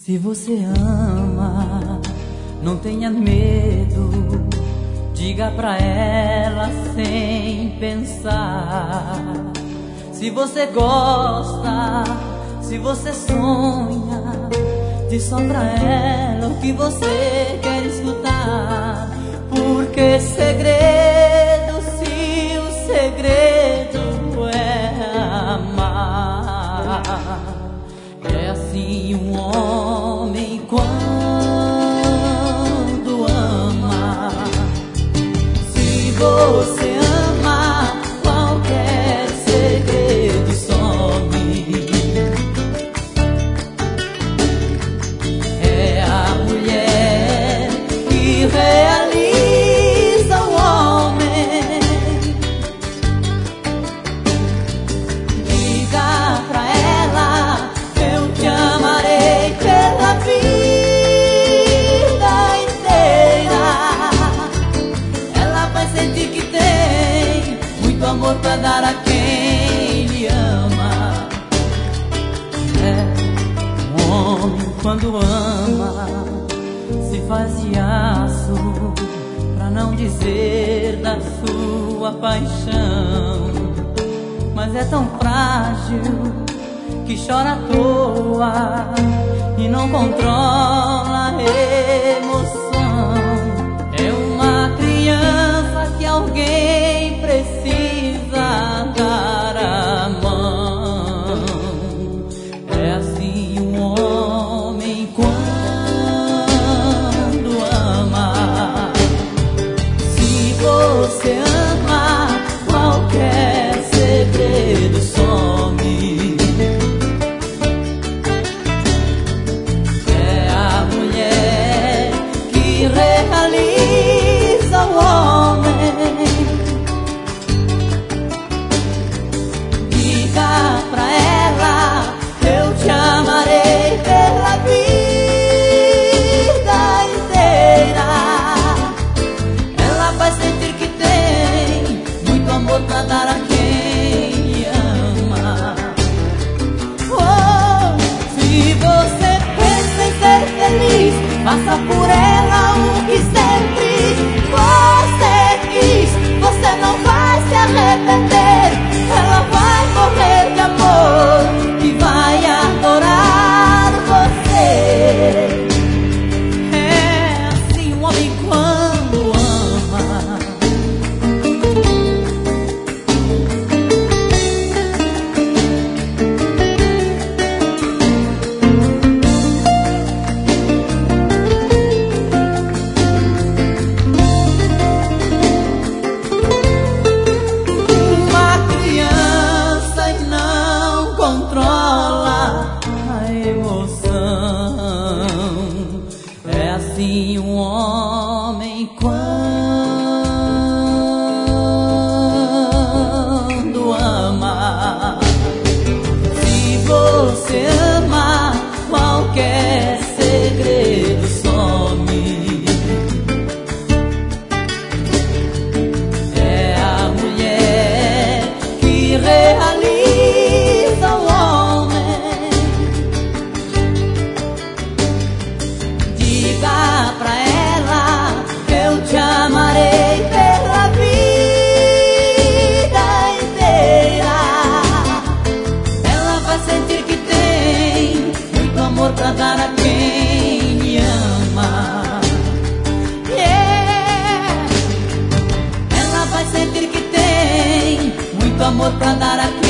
Se você ama, não tenha medo, diga pra ela sem pensar. Se você gosta, se você sonha, diz só pra ela o que você quer escutar. Porque segredo, se o segredo é amar, é assim um homem quando ama. Se você ama, qualquer segredo some. É a mulher que realiza o homem. Diga pra ela, eu te amarei pela vida inteira. Ela vai sentir que tem muito amor pra dar a quem lhe ama. É, um homem quando ama se faz de aço, pra não dizer da sua paixão. Mas é tão frágil que chora à toa e não controla a emoção. É uma criança que alguém precisa dar a mão. É assim um homem quando ama. Se você ama, qualquer segredo some. É a mulher que realiza o homem. Diga pra ela, eu te amarei pela vida inteira. Ela vai sentir que tem muito amor pra dar a quem lhe ama. Oh, se você pensa em ser feliz, faça por ela o que sempre você quis. Você não vai se arrepender. Ela vai morrer de amor e vai adorar você. É assim um homem quando ama. Uma criança e não controla a emoção. É assim um homem quando ama. Se você ama, qualquer segredo some. É a mulher que realiza o homem. Diga pra ela, eu te amarei pela vida inteira. Ela vai sentir que tem muito amor pra dar a quem lhe ama. Yeah. Ela vai sentir que tem muito amor pra dar a